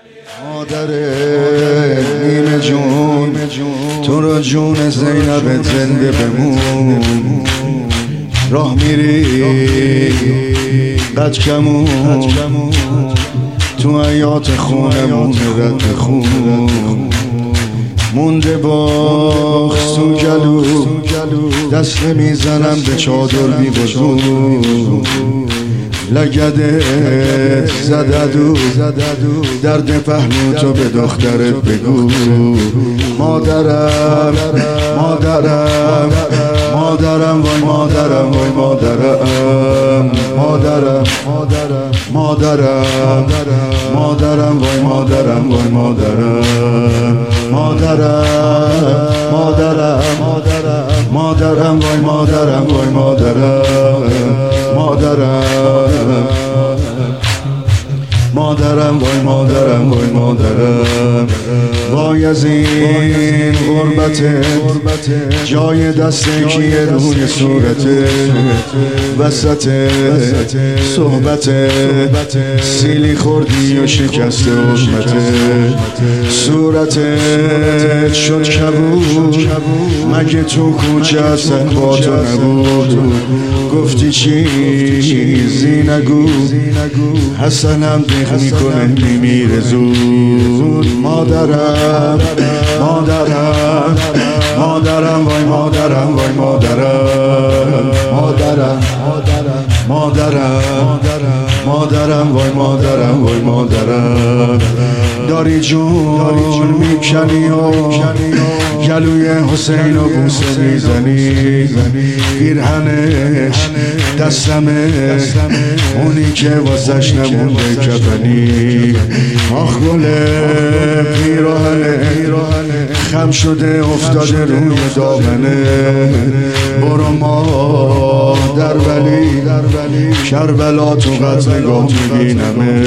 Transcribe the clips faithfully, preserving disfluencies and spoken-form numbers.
مادر نیمه جون تو رو جون زینب زنده بمون. راه میری قد کمون تو حیات خونمون رد خون مونده باخت تو گلو دست میزنم به چادر بی وضو لگدت زددو درد پهلو تو به دخترت بگو. مادرم مادرم مادرم وای مادرم وای مادرم مادرم مادرم مادرم وای مادرم وای مادرم مادرم مادرم مادرم وای مادرم وای مادرم مادرم مادرم وای مادرم وای مادرم. وای از این غربت جای دست کیه روی صورت وسط صحبت سیلی خوردی و شکست حرمت صورتت شد کبود مگه تو کوچه اصلا با تو نبود گفتی چیزی نگو حسنم دیخ میکنه میمیره زود. مادرم مادرم مادرم وای مادرم وای مادرم مادرم مادرم مادرم وای مادرم وای مادرم. داری جون میکنی و گلوی حسین و بوسه میزنی پیرهنش دستمه اونی که واسش نمونده کفنی. آخ گل پیراهنه خم شده افتاده روی دامنه برو ما در ولی کربلا تو قد نگاه میبینمه.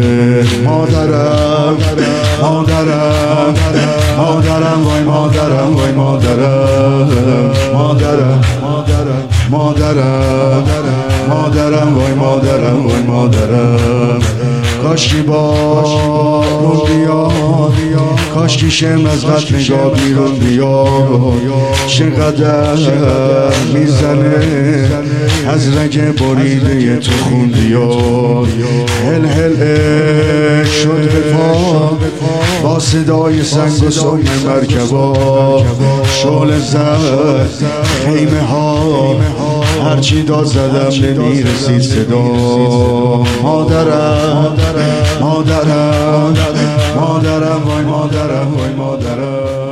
مادرم مادرم مادرم وای مادرم وای مادرم مادرم مادرم مادرم وای مادرم وای مادرم. کاشکی بارون بیاد کاشکی شم از قد نگاه بیرون بیاد چقدر میزنه از رگ بریده تو خون بیاد هل هل شد به پا با صدای سنگ و سم مرکبا شعله زد خیمه ها هرچی داد زدم نمیرسید صدا. مادرم مادرم مادرم وای مادرم وای مادرم